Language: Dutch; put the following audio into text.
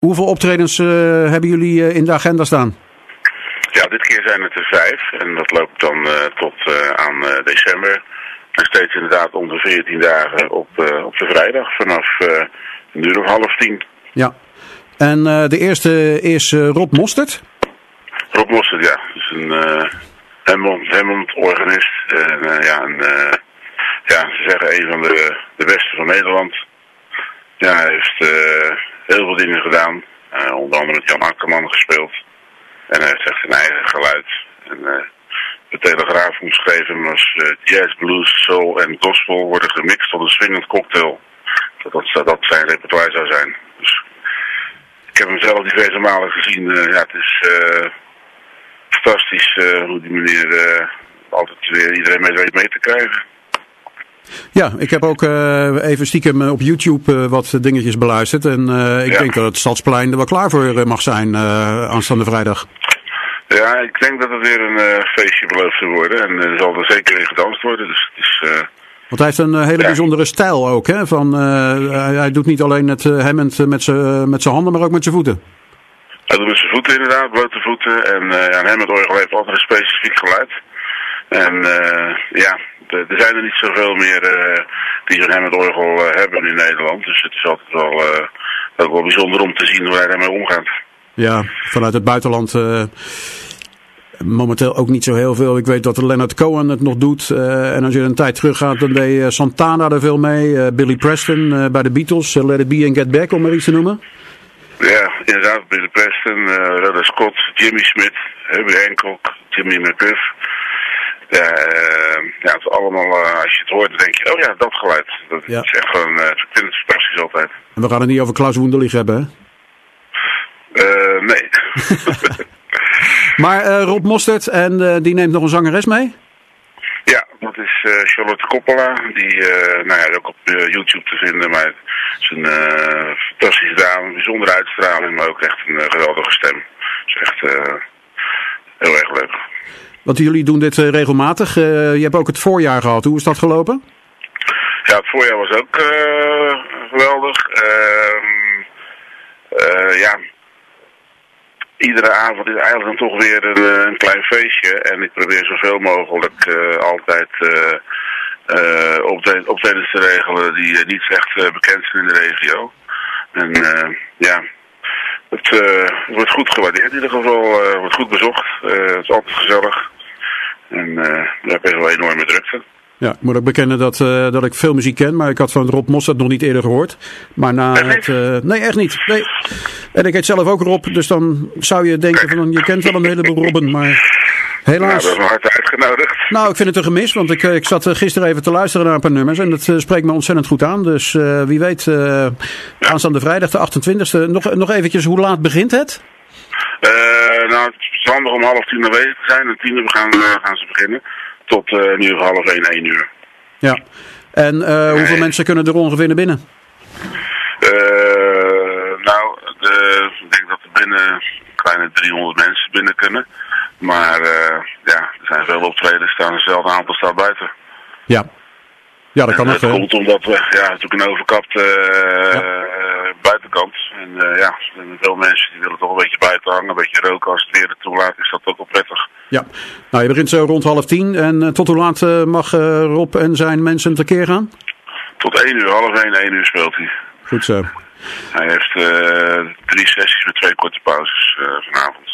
Hoeveel optredens hebben jullie in de agenda staan? Ja, dit keer zijn het er 5 en dat loopt dan tot aan december. En steeds inderdaad om de 14 dagen op de vrijdag vanaf 9:30. Ja, en de eerste is Rob Mostert? Rob Mostert, ja. Dus een Hammond-organist. Ze zeggen een van de beste van Nederland. Ja, hij heeft heel veel dingen gedaan. Onder andere met Jan Akkerman gespeeld. En hij heeft echt zijn eigen geluid. En de Telegraaf omschreven als jazz, blues, soul en gospel worden gemixt tot een swingend cocktail. Dat zijn repertoire zou zijn. Dus ik heb hem zelf diverse malen gezien. Het is fantastisch hoe die meneer altijd weer iedereen weet mee te krijgen. Ja, ik heb ook even stiekem op YouTube wat dingetjes beluisterd. En ik denk dat het Stadsplein er wel klaar voor mag zijn aanstaande vrijdag. Ja, ik denk dat het weer een feestje beloofd te worden. En er zal er zeker in gedanst worden. Dus het is, want hij heeft een hele bijzondere stijl ook. Hè? Hij doet niet alleen het Hammond met zijn handen, maar ook met zijn voeten. Hij doet met zijn voeten inderdaad, blote voeten. En een Hammond-orgel heeft altijd een specifiek geluid. En er zijn er niet zoveel meer die zo'n Hammond-orgel hebben in Nederland. Dus het is altijd wel bijzonder om te zien hoe hij daarmee omgaat. Ja, vanuit het buitenland momenteel ook niet zo heel veel. Ik weet dat Leonard Cohen het nog doet. En als je een tijd terug gaat, dan deed Santana er veel mee. Billy Preston bij de Beatles. Let It Be and Get Back, om maar iets te noemen. Ja, inderdaad. Billy Preston, Rhoda Scott, Jimmy Smith, Herbie Hancock, Jimmy McGriff. Het is allemaal, als je het hoort, dan denk je, oh ja, dat geluid. Dat is echt gewoon, ik vind het fantastisch altijd. En we gaan het niet over Klaus Wunderlich hebben, hè? Nee. Maar Rob Mostert, en die neemt nog een zangeres mee? Ja, dat is Charlotte Coppola. Die is ook op YouTube te vinden. Maar het is een fantastische dame, bijzondere uitstraling, maar ook echt een geweldige stem. Dus echt heel erg leuk. Want jullie doen dit regelmatig. Je hebt ook het voorjaar gehad. Hoe is dat gelopen? Ja, het voorjaar was ook geweldig. Iedere avond is eigenlijk dan toch weer een klein feestje. En ik probeer zoveel mogelijk altijd optredens te regelen die niet echt bekend zijn in de regio. En het wordt goed gewaardeerd in ieder geval. Het wordt goed bezocht. Het is altijd gezellig. En daar heb je wel enorme drukte. Ja, ik moet ook bekennen dat ik veel muziek ken, maar ik had van Rob Mostert nog niet eerder gehoord. Maar na het... nee, echt niet. Nee. En ik heet zelf ook Rob, dus dan zou je denken van je kent wel een heleboel Robben, maar helaas... Nou, dat is me hard uitgenodigd. Nou, ik vind het een gemis, want ik zat gisteren even te luisteren naar een paar nummers en dat spreekt me ontzettend goed aan. Dus wie weet, aanstaande vrijdag de 28e. Nog eventjes, hoe laat begint het? Het is handig om 12:30 aanwezig te zijn. En 10:00 gaan ze beginnen. Tot in ieder geval 1 uur. Ja. En hoeveel mensen kunnen er ongeveer naar binnen? Ik denk dat er binnen een kleine 300 mensen binnen kunnen. Maar er zijn veel optredens, staan hetzelfde aantal staat buiten. Ja. Ja, dat kan nog. Het komt omdat we natuurlijk een overkapte buitenkant. En er zijn veel mensen die willen toch een beetje buiten hangen, een beetje roken als het weer toelaat, is dat ook wel prettig. Ja, nou je begint zo rond 9:30 en tot hoe laat mag Rob en zijn mensen tekeer gaan? Tot 1 uur, 1 uur speelt hij. Goed zo. Hij heeft 3 sessies met 2 korte pauzes vanavond.